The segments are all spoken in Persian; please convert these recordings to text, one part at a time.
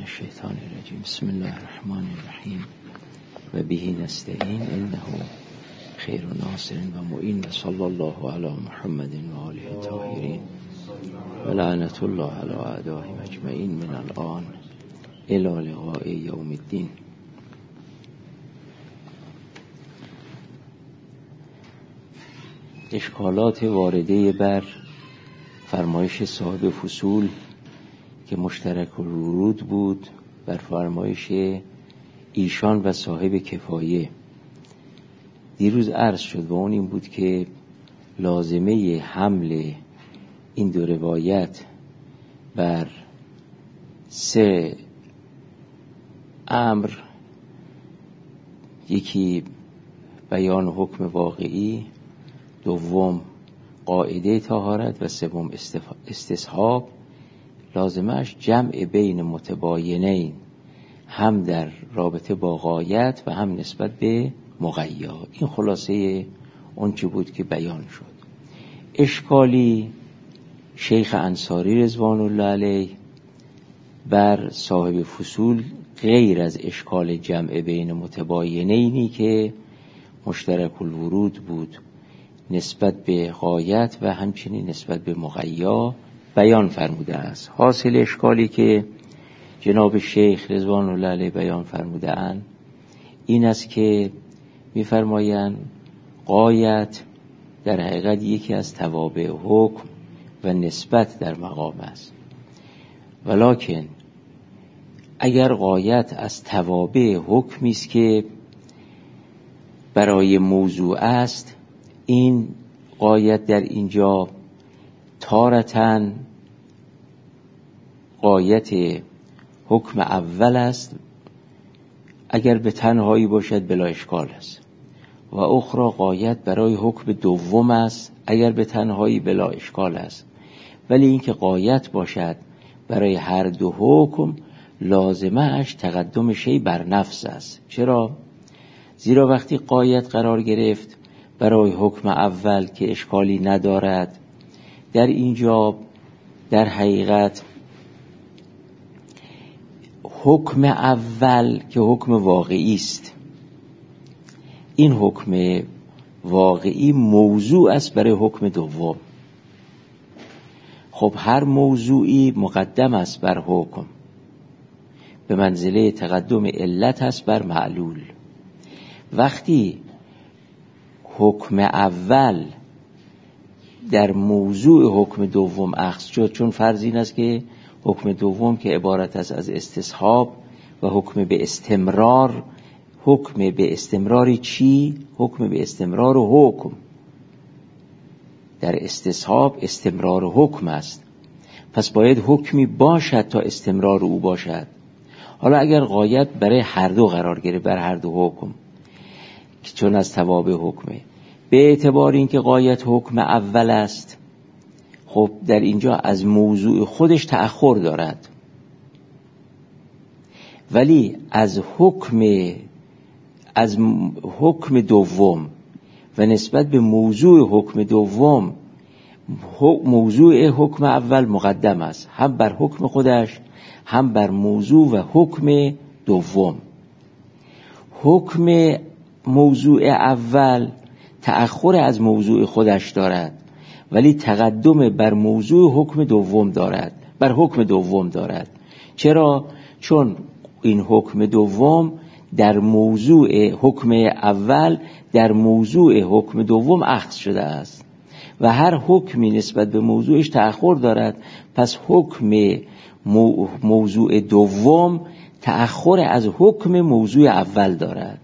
الشیطان الرجیم. بسم الله الرحمن الرحیم و به نستعین انه خیر ناصر و معین و صلی الله علی محمد و آله الطاهرین و لعنت الله علی اعدائهم اجمعین من الان الی لقاء یوم الدین. اشکالات وارده بر فرمایش صاحب فصول که مشترک الورود بود بر فرمایش ایشان و صاحب کفایه دیروز عرض شد و اون این بود که لازمه حمل این دو روایت بر سه امر، یکی بیان حکم واقعی، دوم قاعده طهارت و سوم استصحاب، لازمش جمع بین متباینین هم در رابطه با غایت و هم نسبت به مغیا. این خلاصه اون چه بود که بیان شد. اشکالی شیخ انصاری رضوان الله علیه بر صاحب فصول غیر از اشکال جمع بین متباینینی که مشترک الورود بود نسبت به غایت و همچنین نسبت به مغیا بیان فرموده است. حاصل اشکالی که جناب شیخ رضوان الله علیه بیان فرموده اند این است که می‌فرمایند غایت در حقیقت یکی از توابع حکم و نسبت در مقام است، ولکن اگر غایت از توابع حکمی است که برای موضوع است، این غایت در اینجا تارتاً غایت حکم اول است اگر به تنهایی باشد بلا اشکال است، و اخرى غایت برای حکم دوم است اگر به تنهایی بلا اشکال است. ولی اینکه غایت باشد برای هر دو حکم لازمه اش تقدم شی بر نفس است. چرا؟ زیرا وقتی غایت قرار گرفت برای حکم اول که اشکالی ندارد، در اینجا در حقیقت حکم اول که حکم واقعی است، این حکم واقعی موضوع است برای حکم دوم. خب هر موضوعی مقدم است بر حکم، به منزله تقدم علت است بر معلول. وقتی حکم اول در موضوع حکم دوم اخذ شد، چون فرض این است که حکم دوم که عبارت است از استصحاب و حکم به استمرار، حکم به استمرار چی؟ حکم به استمرار حکم. در استصحاب استمرار حکم است، پس باید حکمی باشد تا استمرار او باشد. حالا اگر غایت برای هر دو قرار گرفت، بر هر دو حکم، چون از توابع حکمه، به اعتبار اینکه غایت حکم اول است، خب در اینجا از موضوع خودش تأخر دارد، ولی از حکم دوم و نسبت به موضوع حکم دوم موضوع حکم اول مقدم است، هم بر حکم خودش هم بر موضوع و حکم دوم. حکم موضوع اول تأخر از موضوع خودش دارد، ولی تقدم بر موضوع حکم دوم دارد، بر حکم دوم دارد. چرا؟ چون این حکم دوم در موضوع حکم اول در موضوع حکم دوم اخذ شده است و هر حکمی نسبت به موضوعش تأخر دارد، پس حکم موضوع دوم تأخر از حکم موضوع اول دارد.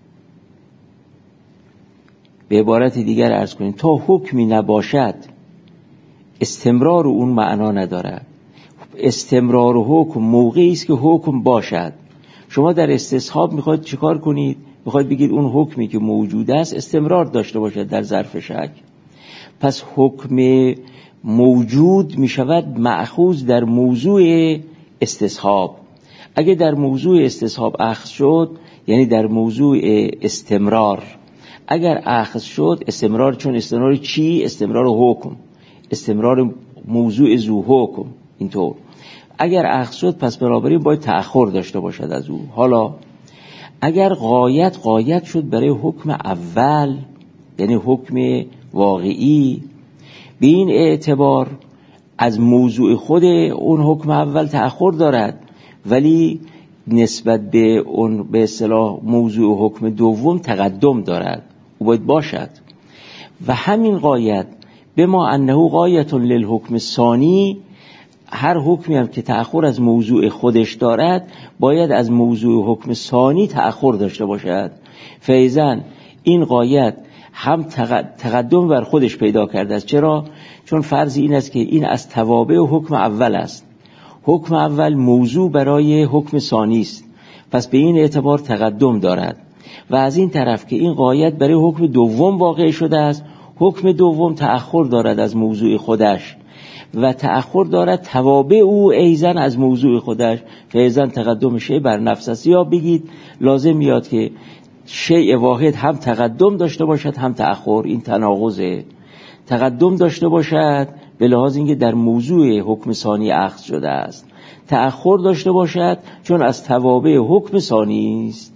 به عبارت دیگر عرض کنیم تا حکمی نباشد استمرار اون معنا ندارد. استمرار حکم موقعی است که حکم باشد. شما در استصحاب میخواید چیکار کنید؟ میخواید بگید اون حکمی که موجود است استمرار داشته باشد در ظرف شک، پس حکم موجود میشود مأخوذ در موضوع استصحاب. اگه در موضوع استصحاب اخذ شد یعنی در موضوع استمرار اگر اخذ شد، استمرار، چون استمرار چی؟ استمرار حکم، استمرار موضوع ذو حکم. اینطور اگر اخذ شد پس بنابراین باید تأخر داشته باشد از او. حالا اگر غایت شد برای حکم اول، یعنی حکم واقعی، به این اعتبار از موضوع خود اون حکم اول تأخر دارد، ولی نسبت به اون به اصطلاح موضوع حکم دوم تقدم دارد، او باید باشد. و همین غایت بما انه غایت للحکم الثانی، هر حکمی هم که تأخر از موضوع خودش دارد باید از موضوع حکم ثانی تأخر داشته باشد. فایزن این غایت هم تقدم بر خودش پیدا کرده است. چرا؟ چون فرض این است که این از توابع حکم اول است، حکم اول موضوع برای حکم ثانی است، پس به این اعتبار تقدم دارد. و از این طرف که این غایت برای حکم دوم واقع شده است، حکم دوم تأخر دارد از موضوع خودش و تأخر دارد توابع او ایزن از موضوع خودش، فایزن تقدم شیء بر نفس است. یا بگید لازم میاد که شیء واحد هم تقدم داشته باشد هم تأخر، این تناقضه. تقدم داشته باشد به لحاظ اینکه در موضوع حکم ثانی اخذ شده است، تأخر داشته باشد چون از توابع حکم ثانی است.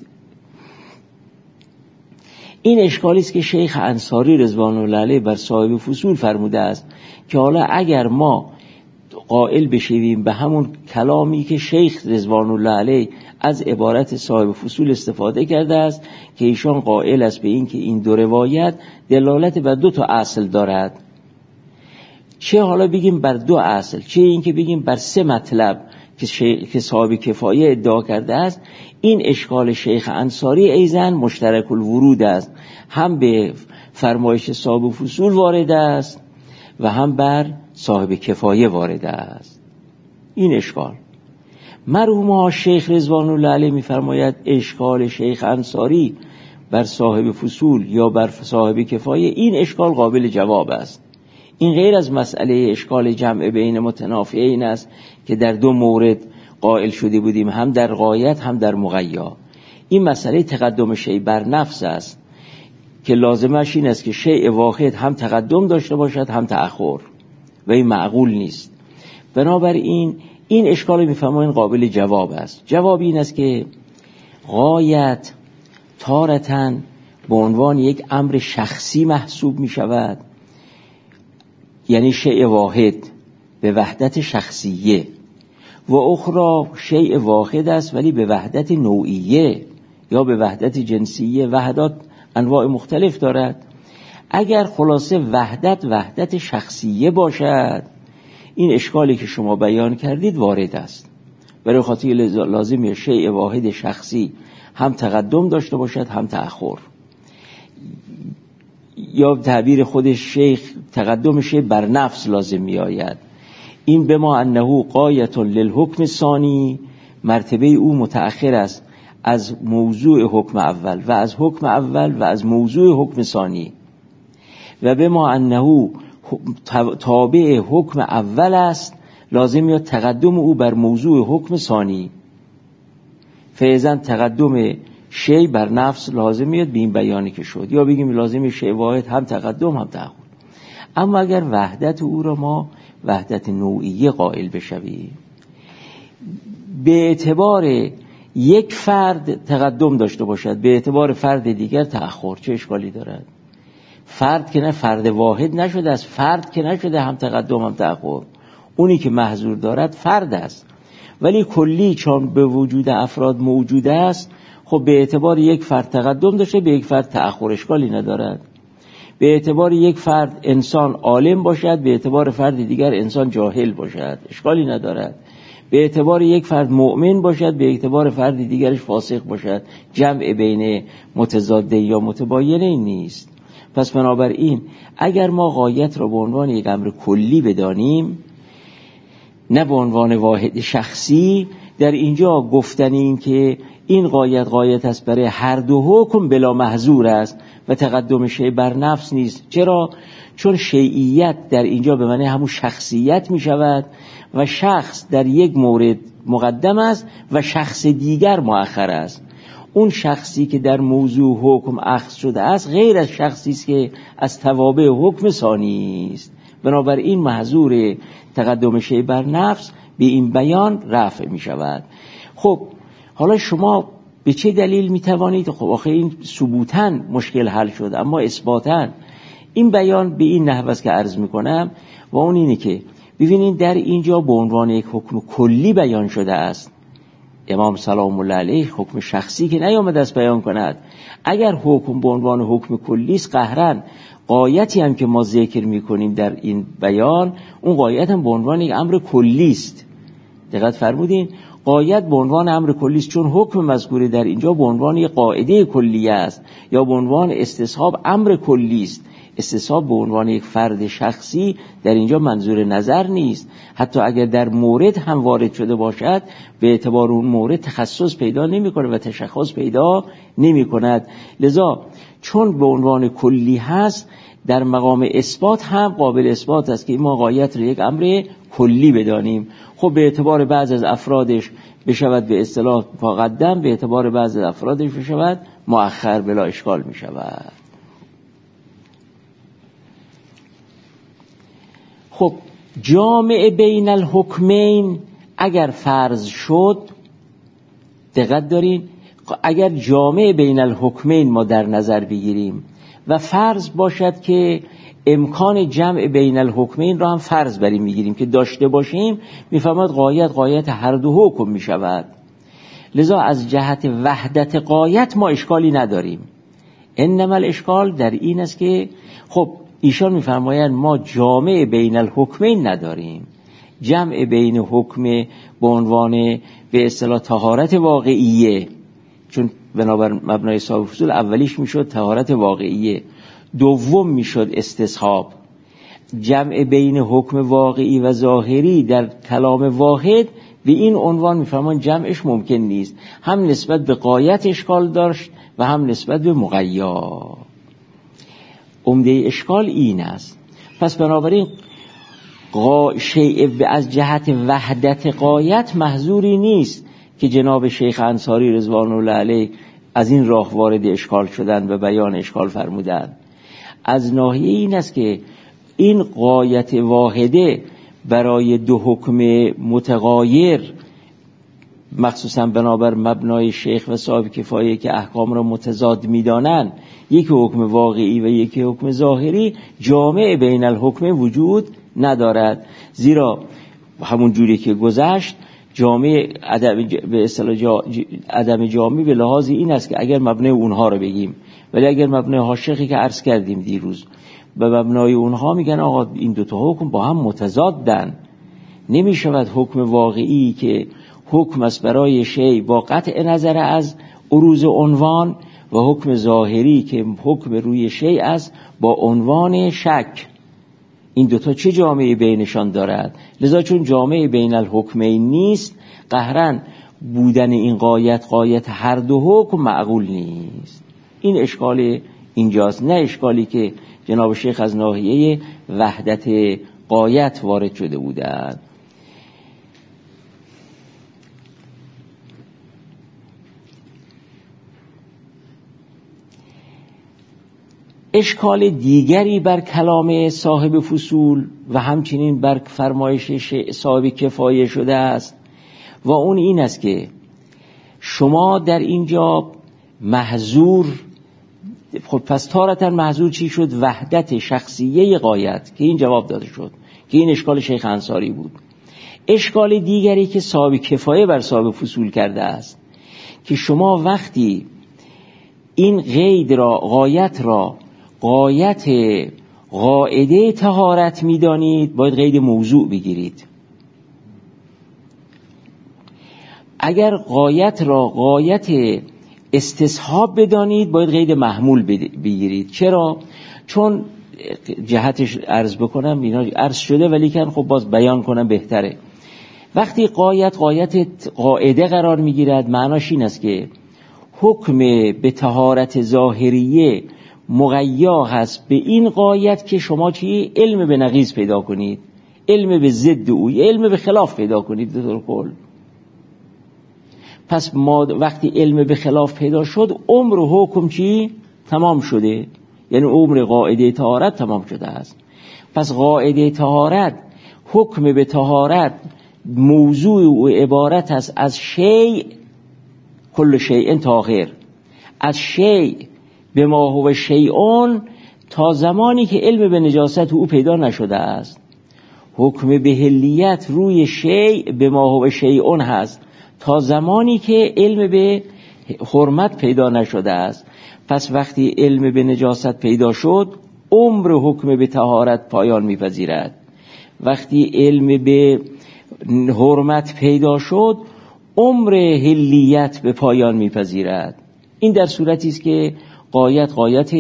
این اشکالی است که شیخ انصاری رضوان الله علیه بر صاحب فصول فرموده است که حالا اگر ما قائل بشویم به همون کلامی که شیخ رضوان الله علیه از عبارت صاحب فصول استفاده کرده است که ایشان قائل است به این که این دو روایت دلالت بر دو تا اصل دارد، چه حالا بگیم بر دو اصل، چه این که بگیم بر سه مطلب که صاحب کفایه ادعا کرده است، این اشکال شیخ انصاری ایزن مشترک الورود است، هم به فرمایش صاحب فصول وارد است و هم بر صاحب کفایه وارد است. این اشکال مرحوم شیخ رضوان الله علیه می‌فرماید اشکال شیخ انصاری بر صاحب فصول یا بر صاحب کفایه، این اشکال قابل جواب است. این غیر از مسئله اشکال جمع بین متنافیین است که در دو مورد قائل شده بودیم، هم در غایت هم در مغیا. این مسئله تقدم شیء بر نفس است که لازمش این است که شیء واحد هم تقدم داشته باشد هم تأخر و این معقول نیست. بنابراین این اشکال میفهمون قابل جواب است. جواب این است که غایت تارتاً به عنوان یک امر شخصی محسوب می شود، یعنی شیء واحد به وحدت شخصیه، و اخرى شیء واحد است ولی به وحدت نوعیه یا به وحدت جنسیه. وحدات انواع مختلف دارد. اگر خلاصه وحدت شخصیه باشد، این اشکالی که شما بیان کردید وارد است. برای خاطر لازم شیء واحد شخصی هم تقدم داشته باشد هم تأخر، یا تعبیر خود شیخ تقدم شیء بر نفس لازم می آید. این بما انه غایت للحکم ثانی، مرتبه او متأخر است از موضوع حکم اول و از حکم اول و از موضوع حکم ثانی، و بما انه تابع حکم اول است لازم یا تقدم او بر موضوع حکم ثانی، فیضاً تقدم شیء بر نفس لازم میاد به این بیانی که شد، یا بگیم لازم شیء واحد هم تقدم هم تأخر. اما اگر وحدت او را ما وحدت نوعیه قائل بشویم، به اعتبار یک فرد تقدم داشته باشد، به اعتبار فرد دیگر تأخر، چه اشکالی دارد؟ فرد که نه فرد واحد نشده است، فرد که نشده هم تقدم هم تأخر، اونی که محظور دارد فرد است، ولی کلی چون به وجود افراد موجود است، خب به اعتبار یک فرد تقدم داشته به یک فرد تأخر، اشکالی ندارد. به اعتبار یک فرد انسان عالم باشد، به اعتبار فرد دیگر انسان جاهل باشد، اشکالی ندارد. به اعتبار یک فرد مؤمن باشد، به اعتبار فرد دیگرش فاسق باشد، جمع بین متضاد یا متباینه نیست. پس بنابراین اگر ما غایت را به عنوان یک امر کلی بدانیم نه به عنوان واحد شخصی، در اینجا گفتن این که این غایت است برای هر دو حکم بلا محظور است و تقدم شیء بر نفس نیست. چرا؟ چون شیعیت در اینجا به معنی همون شخصیت می شود و شخص در یک مورد مقدم است و شخص دیگر مؤخر است. اون شخصی که در موضوع حکم اخذ شده است غیر از شخصی است که از توابع حکم ثانی است. بنابراین محظور تقدم شیء بر نفس به این بیان رفع می شود. خب حالا شما به چه دلیل می توانید؟ خب آخه این ثبوتاً مشکل حل شد، اما اثباتاً این بیان به این نحو است که عرض می کنم و اون اینه که ببینید در اینجا به عنوان یک حکم کلی بیان شده است. امام سلام الله علیه حکم شخصی که نیامده است بیان کند. اگر حکم به عنوان حکم کلی است، قهراً غایتی هم که ما ذکر می‌کنیم در این بیان، اون غایت هم به عنوان یک امر کلی است. دقت فرمودین؟ غایت به عنوان امر کلی است، چون حکم مذکور در اینجا به عنوان یک قاعده کلیه است یا به عنوان استصحاب امر کلی است. استصحاب به عنوان یک فرد شخصی در اینجا منظور نظر نیست. حتی اگر در مورد هم وارد شده باشد، به اعتبار اون مورد تخصص پیدا نمی‌کنه و تشخص پیدا نمی‌کند. لذا چون به عنوان کلی هست، در مقام اثبات هم قابل اثبات است که ما غایت را یک امر کلی بدانیم. خب به اعتبار بعض از افرادش بشود به اصطلاح مقدم، به اعتبار بعض از افرادش بشود مؤخر، بلا اشکال می شود. خب جامع بین الحکمین اگر فرض شد، دقت دارین، اگر جامع بین الحکمین ما در نظر بگیریم و فرض باشد که امکان جمع بین الحکمین را هم فرض بریم میگیریم که داشته باشیم، میفهمد غایت هر دو حکم میشود. لذا از جهت وحدت غایت ما اشکالی نداریم. انما الاشکال در این است که خب ایشان میفرمایند ما جامع بین الحکمین نداریم. جمع بین حکم به عنوان به اصطلاح طهارت واقعیه، چون بنابر مبنای صاحب فصول اولیش میشد طهارت واقعیه، دوم میشد استصحاب. جمع بین حکم واقعی و ظاهری در کلام واحد به این عنوان میفرمان جمعش ممکن نیست، هم نسبت به غایت اشکال داشت و هم نسبت به مقیا. عمده اشکال این است. پس بنابراین شیء از جهت وحدت غایت محظوری نیست که جناب شیخ انصاری رضوان الله علیه از این راه وارد اشکال شدند و بیان اشکال فرمودند. از ناحیه این است که این غایت واحده برای دو حکم متغایر، مخصوصا بنابر مبنای شیخ و صاحب کفایه که احکام را متضاد می‌دانند، یک حکم واقعی و یک حکم ظاهری، جامع بین الحکم وجود ندارد. زیرا همون جوری که گذشت، جامع به اصطلاح عدم جامع به لحاظ این است که اگر مبنای اونها رو بگیم، ولی اگر مبنای حاشقی که عرض کردیم دیروز به مبنای اونها میگن آقا این دوتا حکم با هم متضادن، نمی شود حکم واقعی که حکم است برای شیء با قطع نظر از عروض عنوان و حکم ظاهری که حکم روی شیء است با عنوان شک، این دوتا چه جامعه بینشان دارد؟ لذا چون جامعه بین الحکمین نیست، قهراً بودن این غایت هر دو حکم معقول نیست. این اشکال اینجاست، نه اشکالی که جناب شیخ از ناحیه وحدت غایت وارد شده بودند. اشکال دیگری بر کلام صاحب فصول و همچنین بر فرمایش صاحب کفایه شده است و اون این است که شما در اینجا محظور، خب پس تارتاً محظور چی شد؟ وحدت شخصیه غایت، که این جواب داده شد که این اشکال شیخ انصاری بود. اشکال دیگری که صاحب کفایه بر صاحب فصول کرده است که شما وقتی این قید را، غایت را غایت قاعده طهارت می‌دانید، باید قید موضوع بگیرید. اگر غایت را غایت استصحاب بدانید، باید قید محمول بگیرید. چرا؟ چون جهتش عرض بکنم، اینا عرض شده ولی کن خب باز بیان کنم بهتره. وقتی غایت قاعده قرار میگیرد، معناش این است که حکم به طهارت ظاهریه مقیا هست به این غایت که شما چی؟ علم به نقیض پیدا کنید، علم به ضد او، علم به خلاف پیدا کنید به طور کل. پس ما وقتی علم به خلاف پیدا شد، عمر حکم چی؟ تمام شده، یعنی عمر قاعده طهارت تمام شده است. پس قاعده طهارت، حکم به طهارت موضوع او عبارت است از شیء، کل شیء طاهر، از شیء به ما هو شیء تا زمانی که علم به نجاست او پیدا نشده است. حکم بهلیت روی شیء به ما هو شیء هست تا زمانی که علم به حرمت پیدا نشده است. پس وقتی علم به نجاست پیدا شد، عمر حکم به طهارت پایان می‌پذیرد. وقتی علم به حرمت پیدا شد، عمر حلیت به پایان می‌پذیرد. این در صورتی است که غایت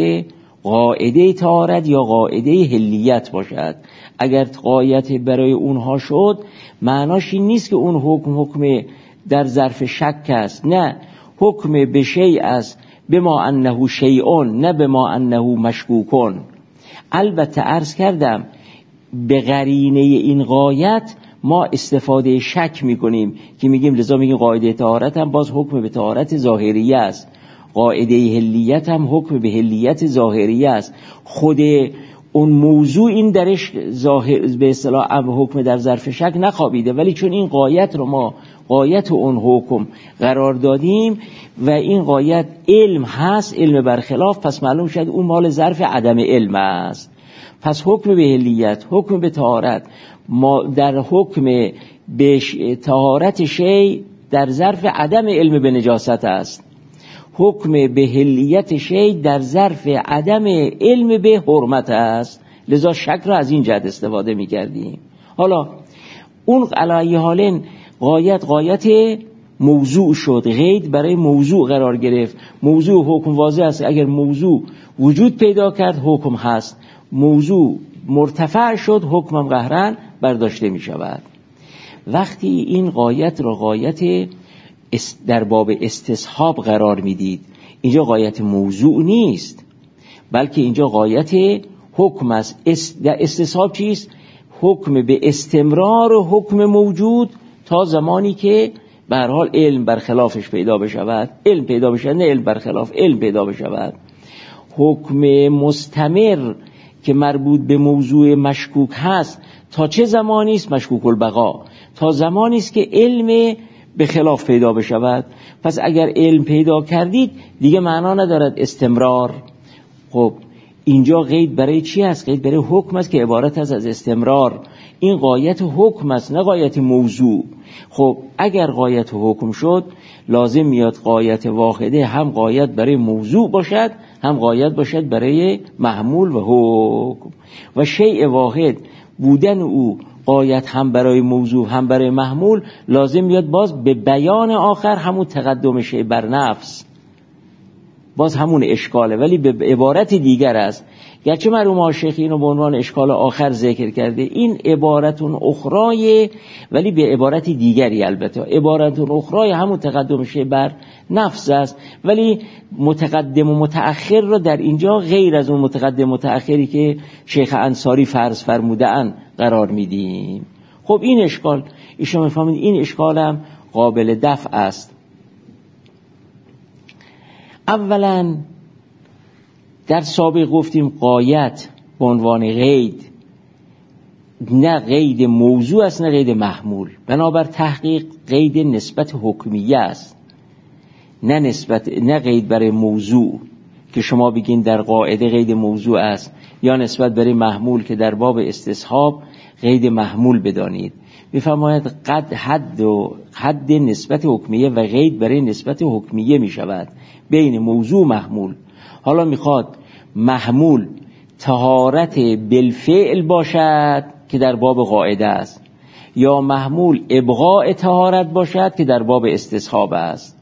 قاعده طهارت یا قاعده حلیت باشد. اگر غایت برای اونها شد، معناش این نیست که اون حکم در ظرف شک است، نه، حکم به شیء است بما انه شیء، نه بما انه مشکوکون. البته عرض کردم به قرینه این غایت ما استفاده شک میکنیم که میگیم لذا میگیم قاعده طهارت هم باز حکم به طهارت ظاهریه است، قاعده حلیت هم حکم به حلیت ظاهریه است. خود اون موضوع این درش ظاهر به اصطلاح حکم در ظرف شک نخوابیده، ولی چون این غایت رو ما غایت اون حکم قرار دادیم و این غایت علم هست، علم برخلاف، پس معلوم شد اون مال ظرف عدم علم است. پس حکم به حلیت، حکم به طهارت، ما در حکم به طهارت شیء در ظرف عدم علم به نجاست است. حکم به حلیت شیء در ظرف عدم علم به حرمت است. لذا شک را از این جهت استفاده می کردیم. حالا اون علی حالین غایت موضوع شد، قید برای موضوع قرار گرفت. موضوع حکم واضح است، اگر موضوع وجود پیدا کرد حکم هست، موضوع مرتفع شد حکمم قهرن برداشته می شود. وقتی این غایت را غایت در باب استصحاب قرار میدید، اینجا غایت موضوع نیست، بلکه اینجا غایت حکم است. استصحاب چیست؟ حکم به استمرار حکم موجود تا زمانی که به هر حال علم برخلافش پیدا بشود، علم پیدا بشود، نه علم برخلاف، علم پیدا بشود. حکم مستمر که مربوط به موضوع مشکوک هست تا چه زمانی است؟ مشکوک البقا، تا زمانی است که علم به خلاف پیدا بشود. پس اگر علم پیدا کردید دیگه معنا ندارد استمرار. خب اینجا قید برای چی است؟ قید برای حکم است که عبارت است از استمرار. این غایت حکم است، نه غایت موضوع. خب اگر غایت حکم شد، لازم میاد غایت واحده هم غایت برای موضوع باشد، هم غایت باشد برای محمول و حکم. و شیء واحد بودن او غایت هم برای موضوع هم برای محمول، لازم میاد باز به بیان آخر همون تقدم شیء بر نفس، باز همون اشکاله ولی به عبارت دیگر است. گرچه مرحوم شیخ اینو به عنوان اشکال آخر ذکر کرده، این عبارتون اخرای ولی به عبارت دیگری، البته عبارتون اخرای همون تقدم شیء بر نفس است، ولی متقدم و متأخر رو در اینجا غیر از اون متقدم متأخری که شیخ انصاری فرض فرموده‌اند قرار میدیم. خب این اشکال ایشون میفهمید این اشکال هم قابل دفع است. اولا در سابق گفتیم غایت به عنوان قید نه قید موضوع است نه قید محمول، بنابر تحقیق قید نسبت حکمیه است، نه قید برای موضوع که شما بگین در قاعده قید موضوع است، یا نسبت برای محمول که در باب استصحاب قید محمول بدانید. میفرماید حد نسبت حکمیه و قید برای نسبت حکمیه می شود بین موضوع و محمول. حالا میخواد محمول طهارت بالفعل باشد که در باب قاعده است، یا محمول ابقاء طهارت باشد که در باب استصحاب است.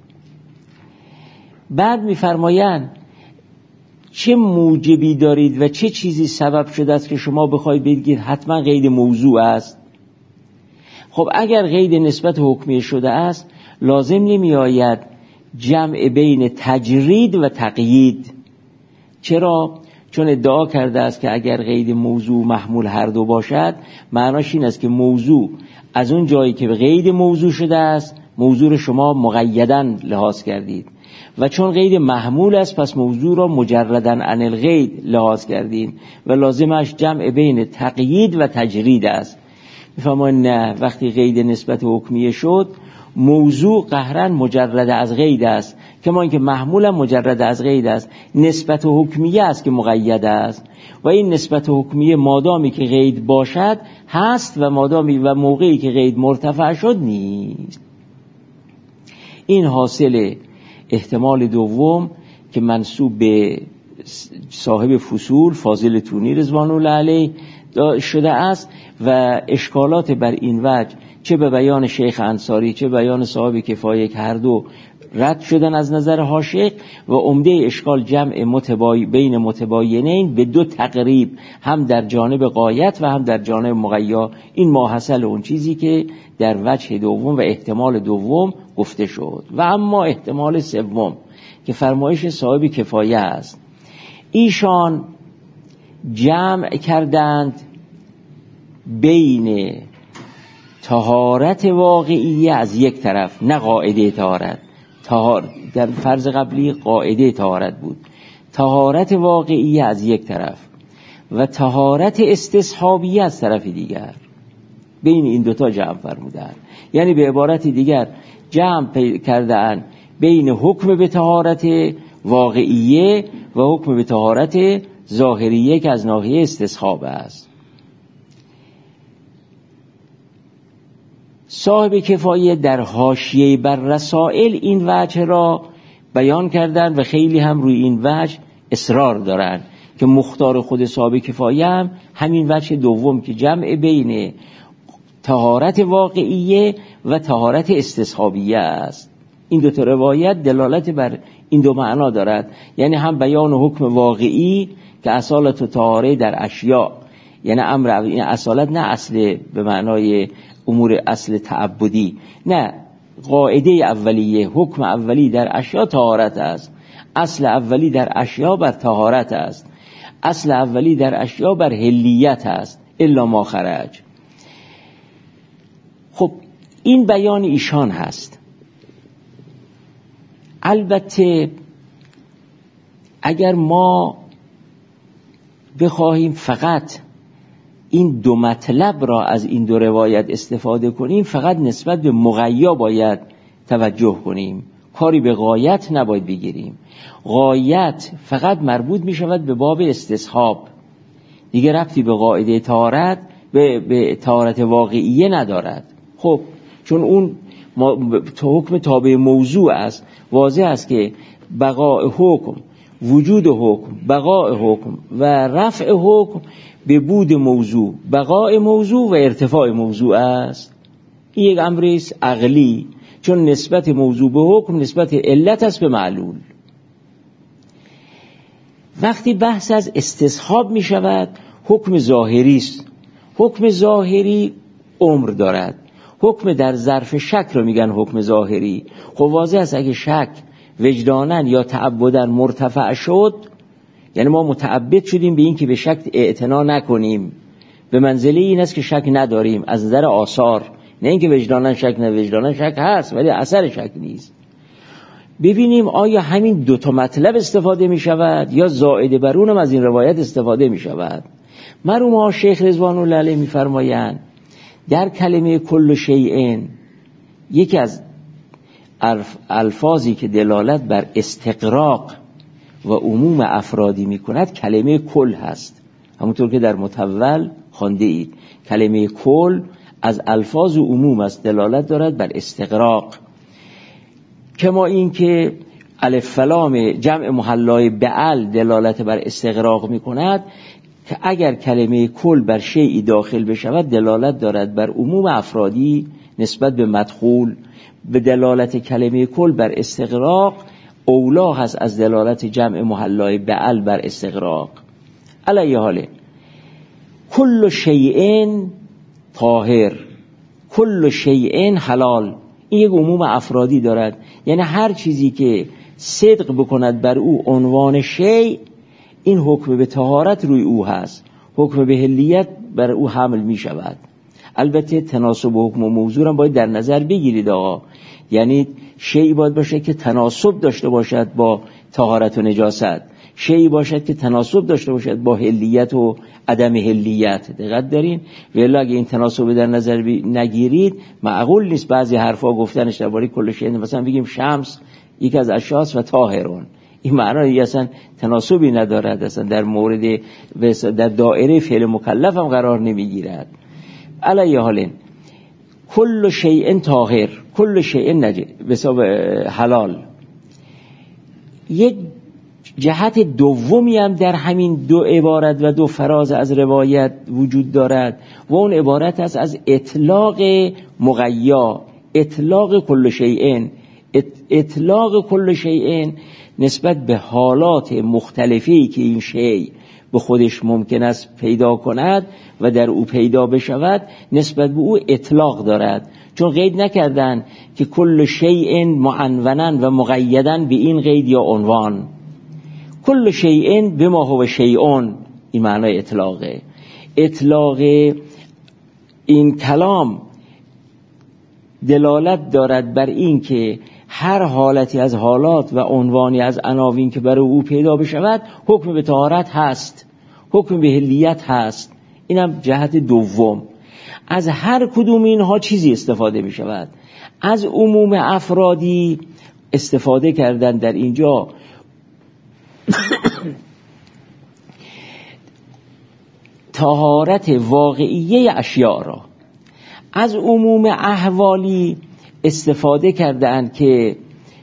بعد میفرمایند چه موجبی دارید و چه چیزی سبب شده است که شما بخواید بگید حتما قید موضوع است. خب اگر قید نسبت حکمیه شده است، لازم نمی آید جمع بین تجرید و تقیید. چرا؟ چون ادعا کرده است که اگر قید موضوع محمول هر دو باشد، معناش این است که موضوع از اون جایی که به قید موضوع شده است، موضوع شما مقیداً لحاظ کردید، و چون قید محمول است پس موضوع را مجرداً عن القید لحاظ کردید و لازمش جمع بین تقیید و تجرید است. میفهمن نه، وقتی قید نسبت حکمیه شد موضوع قهرا مجرد از قید است، کما اینکه محمولا مجرد از قید است، نسبت حکمیه است که مقید است و این نسبت حکمیه مادامی که قید باشد هست و مادامی و موقعی که قید مرتفع شد نیست. این حاصل احتمال دوم که منسوب به صاحب فصول فاضل تونی رضوان الله علیه شده است و اشکالات بر این وجه چه به بیان شیخ انصاری چه بیان صاحب کفایه که هر دو رد شدن از نظر حاشیه و عمده اشکال جمع بین متباینین به دو تقریب، هم در جانب غایت و هم در جانب مغیا. این ماحصل اون چیزی که در وجه دوم و احتمال دوم گفته شد. و اما احتمال سوم که فرمایش صاحب کفایه است، ایشان جمع کردند بین طهارت واقعیه از یک طرف، نه قاعده طهارت، در فرض قبلی قاعده طهارت بود، طهارت واقعیه از یک طرف و طهارت استصحابیه از طرف دیگر، بین این دوتا جمع فرمودند. یعنی به عبارت دیگر جمع کردن بین حکم به طهارت واقعیه و حکم به طهارت ظاهریه که از ناحیه استصحاب است. صاحب کفایه در حاشیه بر رسائل این وجه را بیان کردند و خیلی هم روی این وجه اصرار دارند که مختار خود صاحب کفایه هم همین وجه دوم که جمع بین طهارت واقعیه و طهارت استصحابیه است. این دو تا روایت دلالت بر این دو معنا دارد، یعنی هم بیان حکم واقعی که اصالت و طهاره در اشیاء، یعنی امر این اصالت نه اصل به معنای امور اصل تعبدی، نه، قاعده اولیه حکم اولی در اشیاء طهارت است، اصل اولی در اشیاء بر طهارت است، اصل اولی در اشیاء بر حلیت است الا ما خرج. خب این بیان ایشان هست. البته اگر ما بخواهیم فقط این دو مطلب را از این دو روایت استفاده کنیم، فقط نسبت به مغیا باید توجه کنیم، کاری به غایت نباید بگیریم. غایت فقط مربوط می شود به باب استصحاب، دیگه ربطی به قاعده طهارت به طهارت واقعیه ندارد. خب چون اون حکم تابع موضوع است، واضح است که بقاء حکم، وجود حکم، بقاء حکم و رفع حکم به بود موضوع، بقاء موضوع و ارتفاع موضوع است. این یک امر است عقلی، چون نسبت موضوع به حکم نسبت علت است به معلول. وقتی بحث از استصحاب می شود، حکم ظاهری است. حکم ظاهری عمر دارد. حکم در ظرف شک رو میگن حکم ظاهری. خب واضح است اگه شک وجدانن یا تعبدن مرتفع شد، یعنی ما متعبد شدیم به این که به شک اعتنا نکنیم، به منزله این است که شک نداریم از نظر آثار، نه اینکه وجدانن شک نه، وجدانن شک هست ولی اثر شک نیست. ببینیم آیا همین دو تا مطلب استفاده می شود یا زائده بر اونم از این روایت استفاده می شود. مرحوم ها شیخ رضوان الله علیه می فرمایند در کلمه کل شیئین یکی از الفاظی که دلالت بر استقراق و عموم افرادی می کند کلمه کل هست. همونطور که در متول خوانده اید، کلمه کل از الفاظ و عموم است، دلالت دارد بر استقراق. کما این که الف لام جمع محلای بعل دلالت بر استقراق می کند، که اگر کلمه کل بر شیئی داخل بشود دلالت دارد بر عموم افرادی نسبت به مدخول. به دلالت کلمه کل بر استقراق اولا هست از دلالت جمع محلای بعل بر استقراق. علیه حاله کل شیئین طاهر، کل شیئین حلال، این یک عموم افرادی دارد، یعنی هر چیزی که صدق بکند بر او عنوان شیء، این حکم به طهارت روی او هست، حکم به حلیت بر او حمل می شود. البته تناسب حکم و موضوع را باید در نظر بگیرید آقا، یعنی شیء باید باشه که تناسب داشته باشد با طهارت و نجاست. شیئی باشد که تناسب داشته باشد با حلیت و عدم حلیت. دقت دارین؟ ولی اگه این تناسب در نظر نگیرید معقول نیست بعضی حرفا گفتنش درباره کل شیء، مثلا بگیم شمس یک از اشخاص و طاهرون، این معنی اصلا تناسبی ندارد، اصلا در مورد در دایره فعل مکلف هم قرار نمیگیرد. علی حال کل شیء طاهر، کل شیء نجس حلال. یک جهت دومی هم در همین دو عبارت و دو فراز از روایت وجود دارد و اون عبارت است از اطلاق مغیا، اطلاق کل شیء، اطلاق کل شیء نسبت به حالات مختلفی که این شیء به خودش ممکن است پیدا کند و در او پیدا بشود، نسبت به او اطلاق دارد، چون قید نکردن که کل شیء معنونا و مقیدا به این قید یا عنوان. کل شیء بما هو شیء، این معنای اطلاقه. اطلاق این کلام دلالت دارد بر این که هر حالتی از حالات و عنوانی از عناوین که برای او پیدا بشود حکم به طهارت هست، حکم به حلیت هست. اینم جهت دوم. از هر کدوم اینها چیزی استفاده می شود. از عموم افرادی استفاده کردن در اینجا طهارت واقعیه اشیاء را، از عموم احوالی استفاده کردن که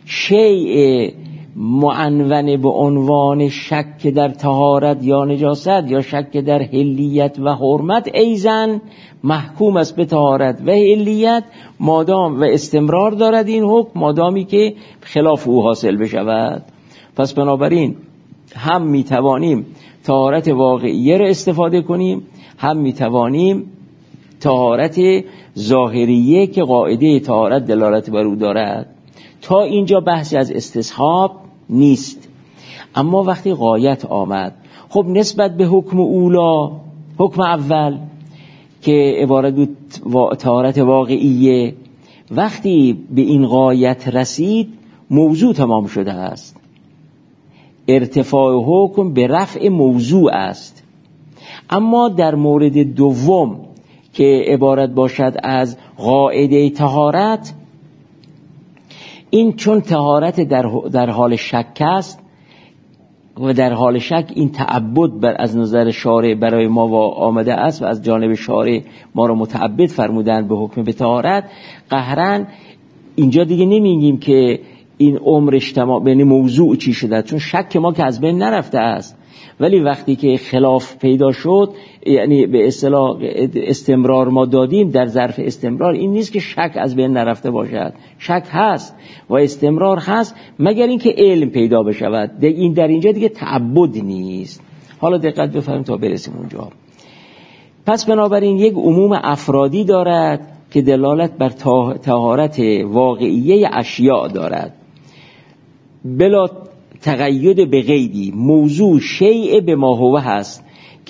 شیء معنون به عنوان شک در طهارت یا نجاست یا شک در حلیت و حرمت ایزن محکوم است به طهارت و حلیت مادام و استمرار دارد این حکم مادامی که خلاف او حاصل بشود. پس بنابراین هم میتوانیم طهارت واقعیه را استفاده کنیم، هم میتوانیم طهارت ظاهریه که قاعده طهارت دلالت بر او دارد. تا اینجا بحثی از استصحاب نیست. اما وقتی غایت آمد، خب نسبت به حکم اولا، حکم اول که عبارت بود طهارت واقعیه، وقتی به این غایت رسید موضوع تمام شده است. ارتفاع حکم به رفع موضوع است. اما در مورد دوم که عبارت باشد از قاعده طهارت، این چون طهارت در حال شک است و در حال شک این تعبد از نظر شارع برای ما آمده است و از جانب شارع ما را متعبد فرمودند به حکم به طهارت، قهرن اینجا دیگه نمیگیم که این عمرش تمام بین موضوع چی شده، چون شک ما که از بین نرفته است. ولی وقتی که خلاف پیدا شد، یعنی به اصطلاح استمرار ما دادیم در ظرف استمرار، این نیست که شک از بین نرفته باشد، شک هست و استمرار هست مگر اینکه علم پیدا بشود. این در اینجا دیگه تعبد نیست. حالا دقت بفرمایید تا برسیم اونجا. پس بنابراین یک عموم افرادی دارد که دلالت بر طهارت واقعیه اشیاء دارد بلا تقید به قیدی. موضوع شیء به ما هو هست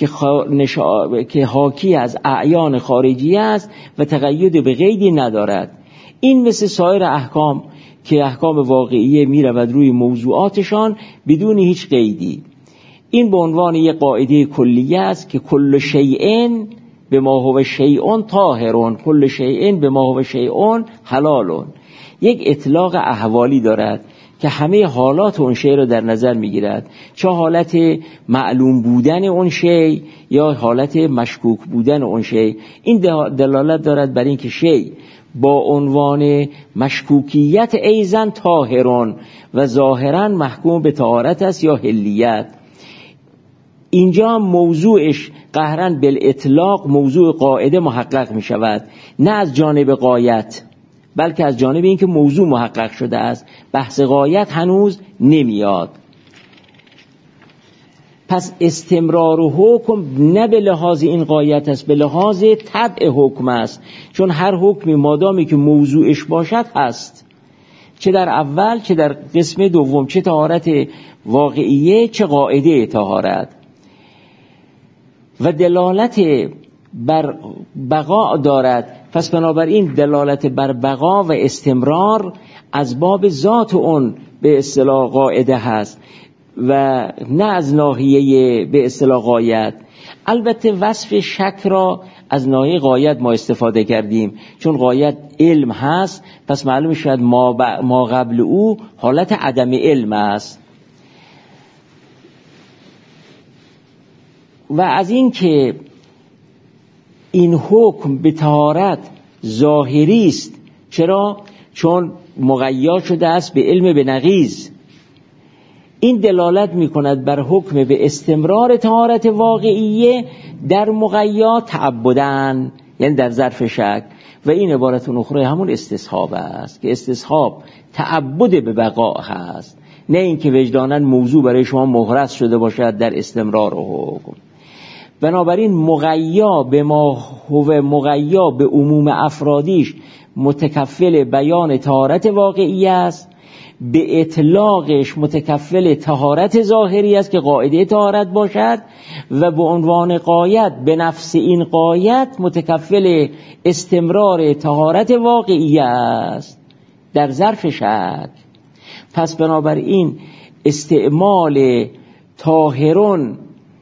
که حاکی از اعیان خارجی است و تقید به قیدی ندارد. این مثل سایر احکام که احکام واقعیه می رود روی موضوعاتشان بدون هیچ قیدی. این به عنوان یک قاعده کلیه است که کل شیء به ما هو شیء طاهرون، کل شیء به ما هو شیء حلالون. یک اطلاق احوالی دارد که همه حالات اون شیء را در نظر میگیرد، چه حالت معلوم بودن اون شیء یا حالت مشکوک بودن اون شیء. این دلالت دارد بر این که شیء با عنوان مشکوکیت ایزن طاهرون و ظاهرا محکوم به طهارت است یا حلیت. اینجا موضوعش قهرن بالاطلاق موضوع قاعده محقق می شود، نه از جانب غایت بلکه از جانب این که موضوع محقق شده است. بحث غایت هنوز نمیاد. پس استمرار و حکم نه به لحاظ این غایت است، به لحاظ طبع حکم است، چون هر حکمی مادامی که موضوعش باشد هست، چه در اول چه در قسم دوم، چه طهارت واقعیه چه قاعده طهارت. و دلالت بر بقا دارد. پس بنابراین دلالت بر بقا و استمرار از باب ذات اون به اصطلاح قاعده هست و نه از ناحیه به اصطلاح غایت. البته وصف شک را از ناحیه غایت ما استفاده کردیم، چون غایت علم هست، پس معلوم شد ما قبل او حالت عدم علم است. و از این که این حکم به طهارت ظاهری است. چرا؟ چون مغیا شده است به علم به نقیض. این دلالت می کند بر حکم به استمرار طهارت واقعیه در مغیا تعبدن، یعنی در ظرف شک. و این عبارت اخرى همون استصحاب است که استصحاب تعبد به بقا هست، نه اینکه وجداناً موضوع برای شما مهرس شده باشد در استمرار حکم. بنابراین مغیا به ما هو مغیا به عموم افرادیش متکفل بیان طهارت واقعی است، به اطلاقش متکفل طهارت ظاهری است که قاعده طهارت باشد، و به عنوان غایت به نفس این غایت متکفل استمرار طهارت واقعی است در ظرف شک. پس بنابراین استعمال طاهرون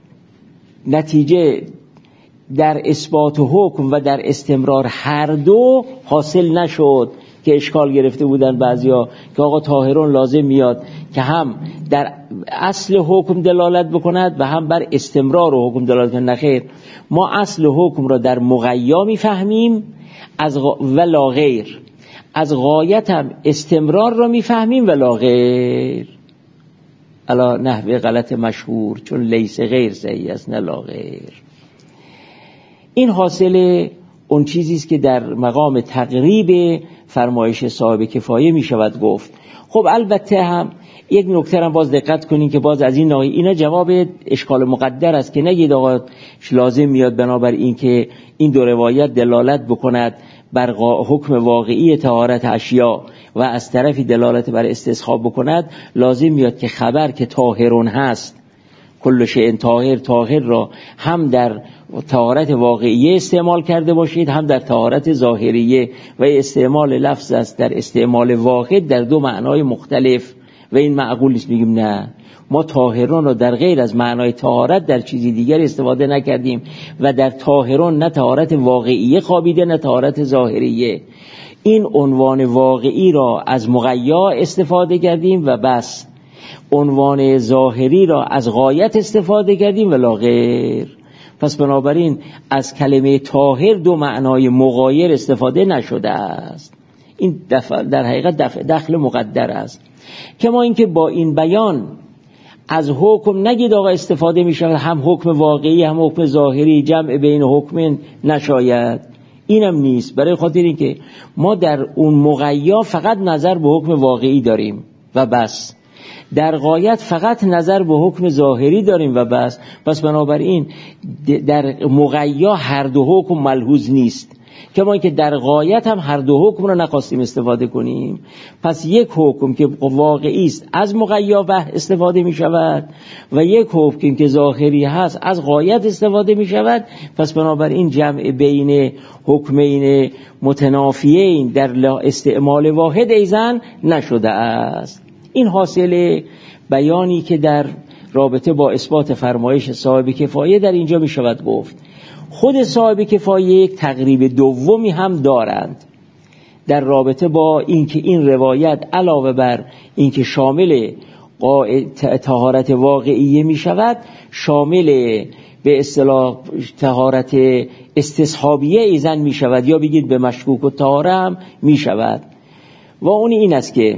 نتیجه در اثبات حکم و در استمرار هر دو حاصل نشد که اشکال گرفته بودن بعضیا که آقا طاهرون لازم میاد که هم در اصل حکم دلالت بکند و هم بر استمرار حکم دلالت کند. نخیر، ما اصل حکم را در مغیا میفهمیم ولا غیر، از غایت هم استمرار را میفهمیم ولا غیر، علا نحوه غلط مشهور، چون لیس غیر صحیح است نه لا غیر. این حاصل اون چیزی است که در مقام تقریب فرمایش صاحب کفایه می شود گفت. خب البته هم یک نکته را باز دقت کنین که باز از این ناحیه اینا جواب اشکال مقدر است که نگید آقا لازم میاد بنابر این که این دو روایت دلالت بکند بر حکم واقعی طهارت اشیا و از طرفی دلالت بر استصحاب بکند، لازم میاد که خبر که طاهرون هست کل شیء طاهر را هم در طهارت واقعیه استعمال کرده باشید، هم در طهارت ظاهریه، و استعمال لفظ است در استعمال واحد در دو معنای مختلف و این معقول نیست. میگیم نه، ما طاهرون را در غیر از معنای طهارت در چیزی دیگر استفاده نکردیم و در طاهرون نه طهارت واقعیه خوابیده نه طهارت ظاهریه. این عنوان واقعی را از مغیا استفاده کردیم و بس، عنوان ظاهری را از غایت استفاده کردیم ولا غیر. پس بنابراین از کلمه طاهر دو معنای مغایر استفاده نشده است. این در حقیقت دخل مقدر است که ما اینکه با این بیان از حکم نگید آقا استفاده می شود هم حکم واقعی هم حکم ظاهری، جمع بین حکمین نشاید، اینم نیست. برای خاطر اینکه ما در اون مغیا فقط نظر به حکم واقعی داریم و بس، در غایت فقط نظر به حکم ظاهری داریم و بس. پس بنابراین در مغیا هر دو حکم ملحوظ نیست، که ما که در غایت هم هر دو حکم را نخواستیم استفاده کنیم. پس یک حکم که واقعی است از مغیا استفاده می شود و یک حکم که ظاهری هست از غایت استفاده می شود. پس بنابراین جمع بین حکمین متنافیین در استعمال واحد ایزن نشده است. این حاصل بیانی که در رابطه با اثبات فرمایش صاحب کفایه در اینجا می شود گفت. خود صاحب کفایه یک تقریب دومی هم دارند در رابطه با اینکه این روایت علاوه بر اینکه شامل طهارت واقعیه می شود، شامل به اصطلاح طهارت استصحابیه ایزن می شود، یا بگید به مشکوک و طهاره هم می شود. و اون این است که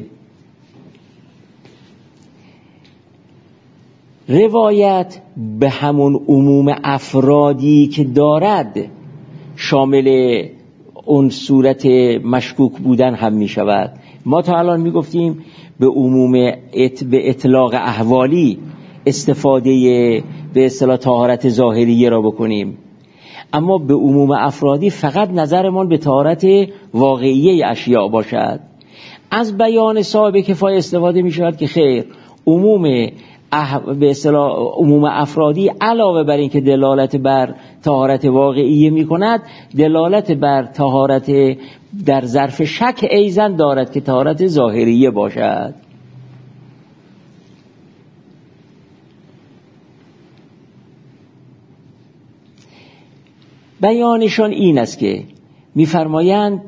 روایت به همون عموم افرادی که دارد شامل اون صورت مشکوک بودن هم می شود. ما تا الان می گفتیم به عموم به اطلاق احوالی استفاده به اصطلاح طهارت ظاهریه را بکنیم، اما به عموم افرادی فقط نظرمان به طهارت واقعیه اشیاء باشد. از بیان صاحب کفایه استفاده می شود که خیر، به اصطلاح عموم افرادی علاوه بر این که دلالت بر طهارت واقعیه می کند، دلالت بر طهارت در ظرف شک ایزن دارد که طهارت ظاهریه باشد. بیانشان این است که می‌فرمایند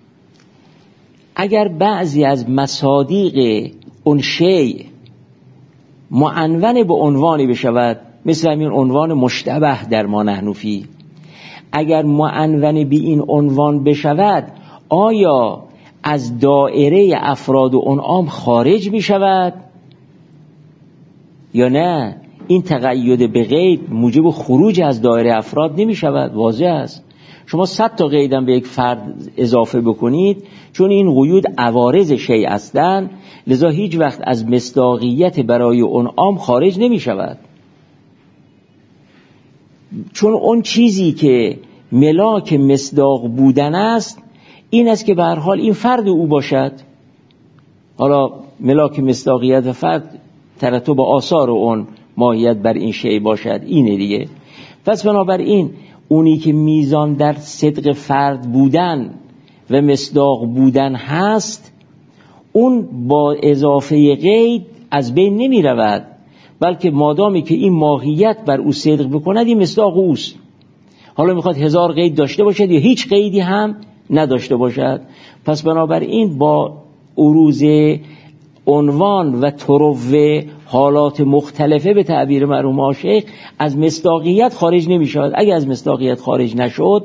اگر بعضی از مصادیق اون شیء معنون به عنوانی بشود، مثل همین عنوان مشتبه در ما نحن فی، اگر معنون به این عنوان بشود آیا از دایره افراد و انعام خارج می شود یا نه؟ این تقید به قید موجب خروج از دایره افراد نمی شود. واضح است شما 100 تا قیدم به یک فرد اضافه بکنید، چون این قیود عوارض شیء هستند، لذا هیچ وقت از مصداقیت برای انعام خارج نمی شود، چون اون چیزی که ملاک مصداق بودن است این است که به هر حال این فرد او باشد. حالا ملاک مصداقیت و فرد ترتب آثار اون ماهیت بر این شیء باشد، اینه دیگه. پس بنابراین اونی که میزان در صدق فرد بودن و مصداق بودن هست، اون با اضافه قید از بین نمی رود، بلکه مادامی که این ماهیت بر او صدق بکند این مصداق اوست. حالا میخواد 1000 قید داشته باشد یا هیچ قیدی هم نداشته باشد. پس بنابراین با عروض عنوان و تروع حالات مختلفه به تعبیر مرحوم عاشق از مصداقیت خارج نمی شود. اگر از مصداقیت خارج نشد،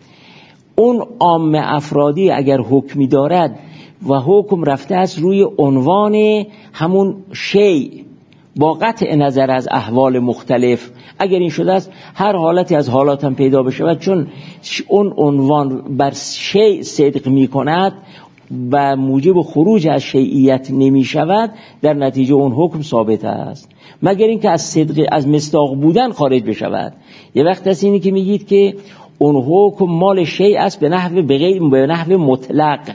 اون عام افرادی اگر حکمی دارد و حکم رفته است روی عنوان همون شیء با قطع نظر از احوال مختلف، اگر این شده است هر حالتی از حالات هم پیدا بشود، چون اون عنوان بر شیء صدق می کند و موجب خروج از شیعیت نمی شود، در نتیجه اون حکم ثابت است، مگر اینکه از صدق از مصداق بودن خارج بشود. یه وقت هست اینی که میگید که اون حکم مال شیء است به نحو مطلق.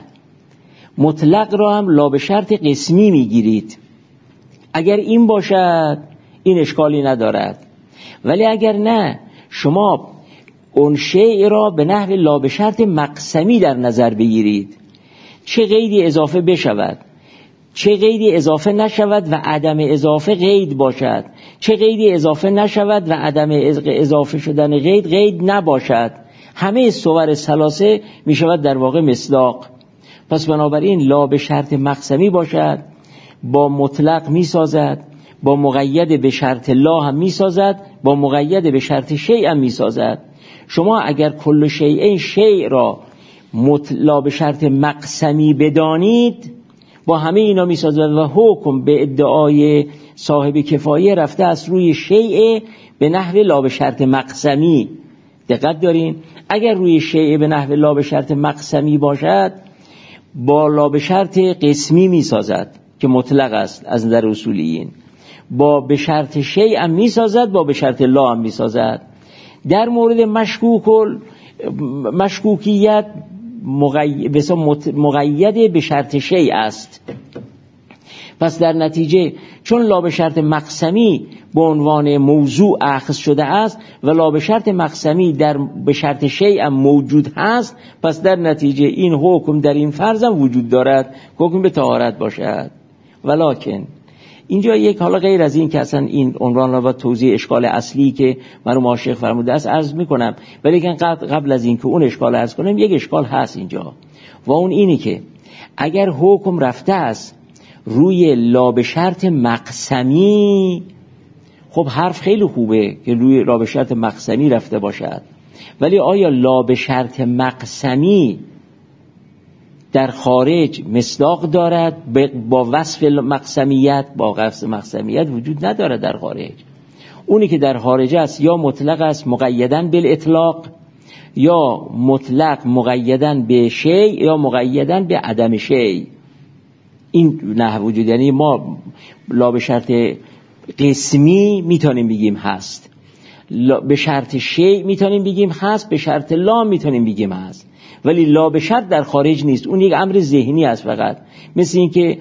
مطلق را هم لا به شرط قسمی میگیرید. اگر این باشد این اشکالی ندارد، ولی اگر نه، شما اون شیء را به نحو لا به شرط مقسمی در نظر بگیرید، چه قیدی اضافه بشود چه قیدی اضافه نشود و عدم اضافه قید باشد، چه قیدی اضافه نشود و عدم اضافه شدن قید نباشد، همه صور ثلاثه می شود در واقع مصداق. پس بنابراین لا به شرط مقسمی باشد، با مطلق می سازد، با مقید به شرط لا هم می سازد، با مقید به شرط شیء هم می سازد. شما اگر کل شیء را لا به شرط مقسمی بدانید، با همه اینا می سازد و حکم به ادعای صاحب کفایه رفته از روی شیء به نحو لا به شرط مقسمی. دقت دارین؟ اگر روی شیء به نحو لا به شرط مقسمی باشد، با لا به شرط قسمی می سازد که مطلق است از نظر اصولیین، با به شرط شیء هم می سازد، با به شرط لا هم می سازد. در مورد مشکوکیت مقید به شرط شیء است. پس در نتیجه چون لا به شرط مقسمی به عنوان موضوع اخذ شده است و لا به شرط مقسمی به شرط شیء هم موجود هست، پس در نتیجه این حکم در این فرض هم وجود دارد، حکم به طهارت باشد. ولکن اینجا یک حالا غیر از این که اصلا این عنوان را با توضیح اشکال اصلی که مرحوم عاشق فرموده است عرض میکنم، ولی قبل از این که اون اشکال عرض کنم، یک اشکال هست اینجا و اون اینی که اگر حکم رفته است روی لا به شرط مقسمی، خب حرف خیلی خوبه که روی لا به شرط مقسمی رفته باشد، ولی آیا لا به شرط مقسمی در خارج مصداق دارد با وصف مقسمیت؟ با وصف مقسمیت وجود ندارد در خارج. اونی که در خارج است یا مطلق است مقیدن بالاطلاق، یا مطلق مقیدن به شیء، یا مقیدن به عدم شیء. این نه وجود، یعنی ما لا به شرط قسمی میتونیم بگیم هست، به شرط شیء میتونیم بگیم هست، به شرط لا میتونیم بگیم هست، ولی لا به شرط در خارج نیست. اون یک امر ذهنی است فقط، مثل این که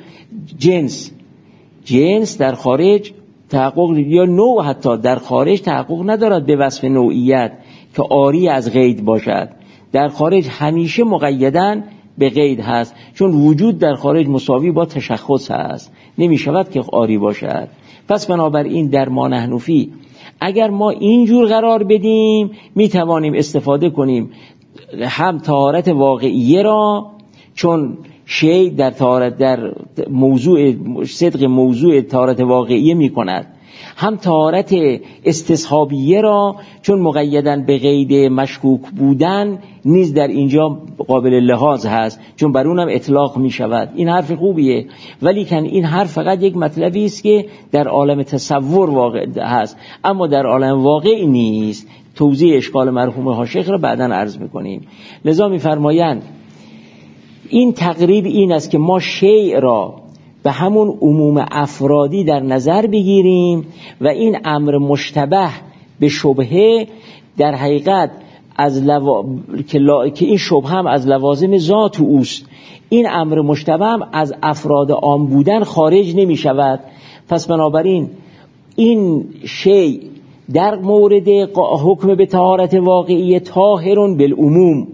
جنس در خارج تحقق، یا نوع حتی در خارج تحقق ندارد به وصف نوعیت که عاری از قید باشد. در خارج همیشه مقیدن به قید هست، چون وجود در خارج مساوی با تشخص هست. نمی شود که آری باشد. پس بنابراین در ما نحن فی اگر ما اینجور قرار بدیم می توانیم استفاده کنیم هم طهارت واقعیه را، چون شیء در طهارت در موضوع صدق موضوع طهارت واقعیه می کند، هم طهارت استصحابیه را چون مقیدن به قید مشکوک بودن نیز در اینجا قابل لحاظ هست، چون بر اونم اطلاق می شود. این حرف خوبیه، ولی کن این حرف فقط یک مطلبی است که در عالم تصور واقع هست، اما در عالم واقع نیست. توضیح اشکال مرحوم حاشیه را بعداً عرض می‌کنیم. لذا می‌فرمایند این تقریب این است که ما شیء را به همون عموم افرادی در نظر بگیریم و این امر مشتبه به شبهه در حقیقت از که این شبهه هم از لوازم ذات اوست، این امر مشتبه هم از افراد عام بودن خارج نمی شود. پس بنابراین این شیء در مورد حکم به طهارت واقعی طاهرون بالعموم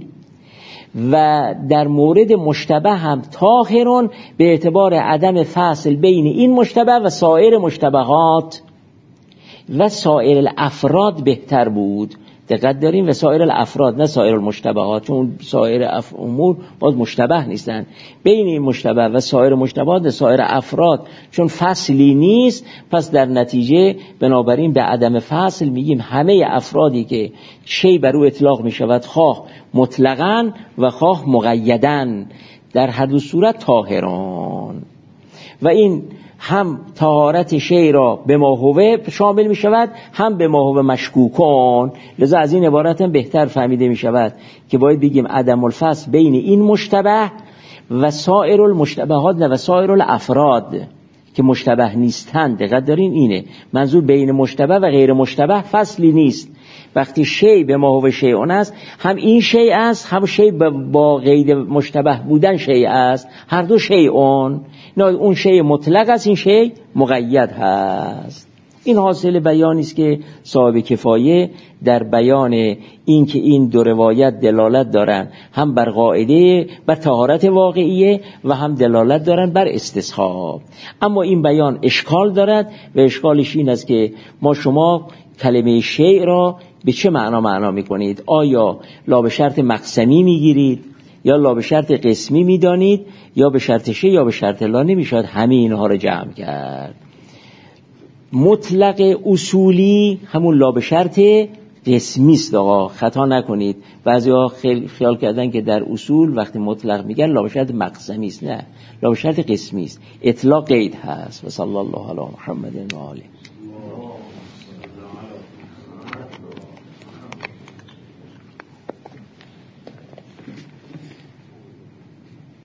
و در مورد مشتبه هم طاهرون به اعتبار عدم فصل بین این مشتبه و سایر مشتبهات و سایر الافراد بهتر بود. دقت داریم و سایر الافراد نه سایر المشتبهات، چون سایر امور باز مشتبه نیستن. بین این مشتبه و سایر مشتبهات و سایر افراد چون فصلی نیست، پس در نتیجه بنابراین به عدم فصل میگیم همه افرادی که شی بر او اطلاق میشود خواه مطلقاً و خواه مقیداً در هر دو صورت طاهران، و این هم طهارت شی را به ما هو شامل می شود هم به ما هو مشکوکان. لذا از این عبارت هم بهتر فهمیده می شود که باید بگیم عدم الفصل بین این مشتبه و سایر المشتبهات و سایر الافراد که مشتبه نیستند. دقت دارین اینه منظور، بین مشتبه و غیر مشتبه فصلی نیست. وقتی شی به ما هو شیء است، هم این شیء است هم شی با غیر مشتبه بودن شیء است، هر دو شیءون. نه اون شیء مطلق است، این شیء مقید هست. این حاصل بیانی است که صاحب کفایه در بیان این که این دو روایت دلالت دارن هم بر قاعده بر طهارت واقعیه و هم دلالت دارن بر استصحاب. اما این بیان اشکال دارد و اشکالش این است که شما کلمه شیء را به چه معنا میکنید؟ آیا لا به شرط مقسمی میگیرید یا لا به شرط قسمی میدانید یا به شرط شیء یا به شرط لا؟ نمیشود همه اینها رو جمع کرد. مطلق اصولی همون لا به شرط قسمی است. آقا خطا نکنید، بعضی‌ها خیال کردن که در اصول وقتی مطلق میگن لا به شرط مقسمی است. نه، لا به شرط قسمی است. اطلاق قید هست. و صلی الله علی محمد و آله.